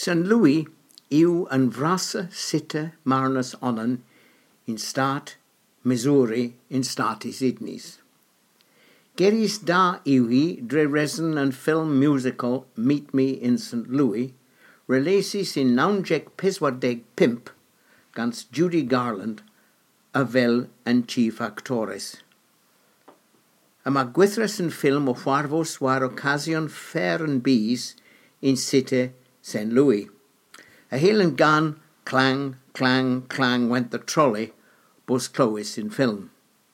St. Louis yw yn frasa sita marnas onan in stat Missouri in stati Sydneys. Geris da yw hi dre resin and film musical Meet Me in St. Louis, releasis in 1945 gans Judy Garland a fel yn chief actores. Yma gwythres yn ffilm o chwarfos war occasion fair and bees in City St. Louis. A hil yn gan clang, clang, clang went the trolley, bos clywys in ffilm.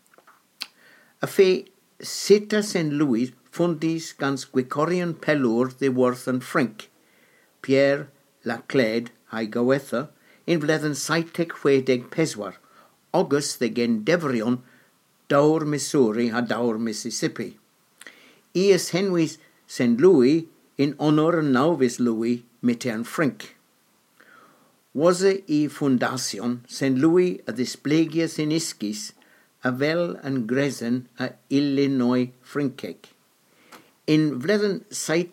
A fe City St. Louis fundis gans gwicorion pelwr ddiworth yn Ffrinc, Pierre Laclede a'i gawetha, in fledden 1964, August de gen defrion Dawr Missouri a Dawr Mississippi. Ies henwys St. Louis in honor yn nawfus Louis Mitterrand Ffrinc. Was I fundacion St. Louis a displegias in isgis a fel yn gresen a Illinois Ffrinceg. In fledden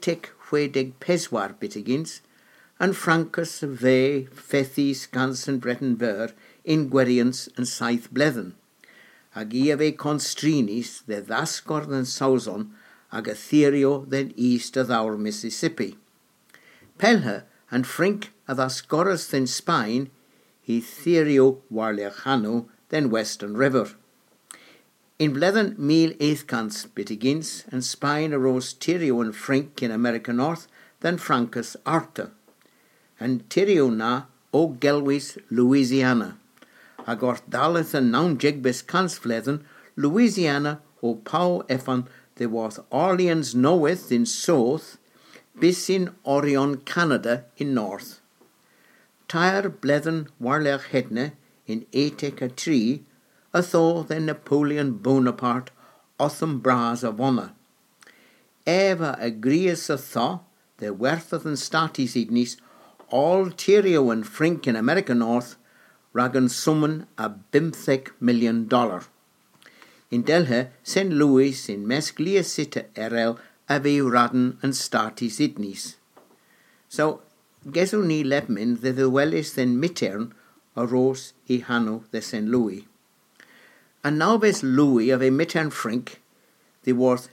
1964 bitigins, and Francus ve fethis gans yn Breton Ver in gwerians yn saith bledden. Ag I fe constrinis de ddasgordd yn Sawson ag a theorio then east of our Mississippi. Pelha and Ffrinc a ddasgorras then Spain hi theorio warlechano then Western River. In bledden 1800 bitigins and Spain arose Tirio and Ffrinc in America North then Francus Arta. And Tirio na o gelwys Louisiana. Ag o'r daleth yn nawn jegbys cansfledden, Louisiana o Pau Effan de was Orleans knoweth in south, bis in Orion Canada in north. Tair bledden warlech hedne in 1803, a tho then Napoleon Bonaparte otham bras of honor. Eva agrees a tho, de wertheth yn stati Sydneys, all Tirio and Ffrinc in America North, ragan summen a $50 million. In Delhi, St. Louis in Mesglia City RL a fe raden and stati Sydneys. So, gesu ni lepmin the ddywelis then Mitterrand arose I hano the St. Louis. And now ves Louis of a Mitterrand Ffrinc, the worth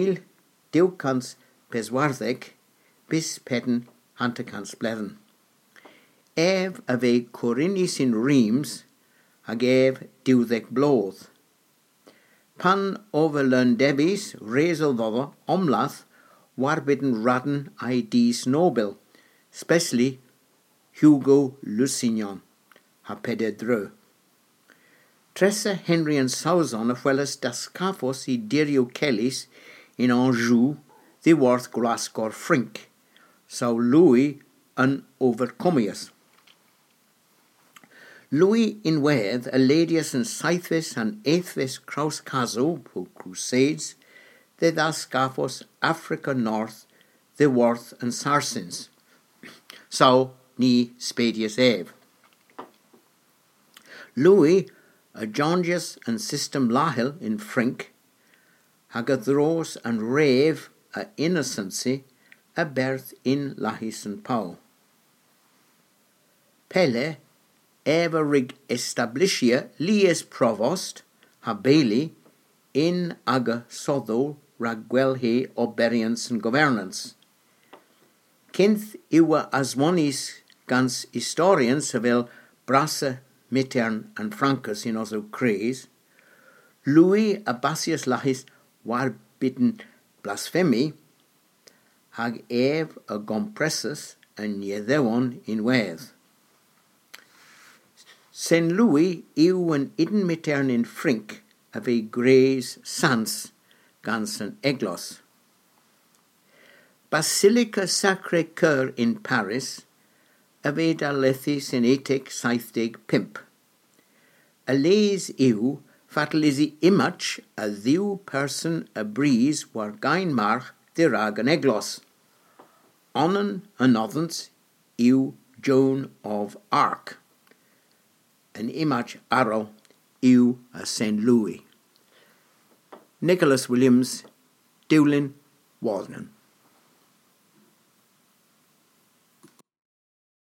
1940 bis peden hantekans bledden. Ef a fe corinis in Reims, ag ef diwddeg blodd. Pan overlearn debis, resel ddoddo, omlath, warbidden radden ai dis Nobel, especially Hugo Lusignan, ha pededreux. Tressa Henry and Sawson of wellas dascafos I Dirio Kellys in Anjou, the worth Glasgow Ffrinc, so Louis an overcomius. Louis in Wedd, a ladies and saithvis and eighthvis kraus caso, who crusades, the dascafos Africa North, the Worth and Sarsins. So ni spadius Eve. Louis, a Jongius and system Lahil in Ffrinc, hagathros and rave a innocency, a birth in Lahis and Pau. Pele, ever rig establishia lies provost, ha bailey, in aga soddo ragwelhe oberience and governance. Kinth iwa asmonis gans historians havel brasa Mitterrand and Francus in oso craze, Louis Abbassius Lahis war bitten blasphemy, hag ev a gompressus and yedewon in Wedd. St. Louis yw an iden Mitterrand in Ffrinc a fe greis sans gans an eglos. Basilica Sacré-Cœur in Paris a fe dalethis in 1875. A leis yw fatal is I imach a ddiw person a breeze war gain march dirag an eglos. Onan an othens yw Joan of Arc. An image arrow yw a St. Louis. Nicholas Williams, Dewlin, Walden.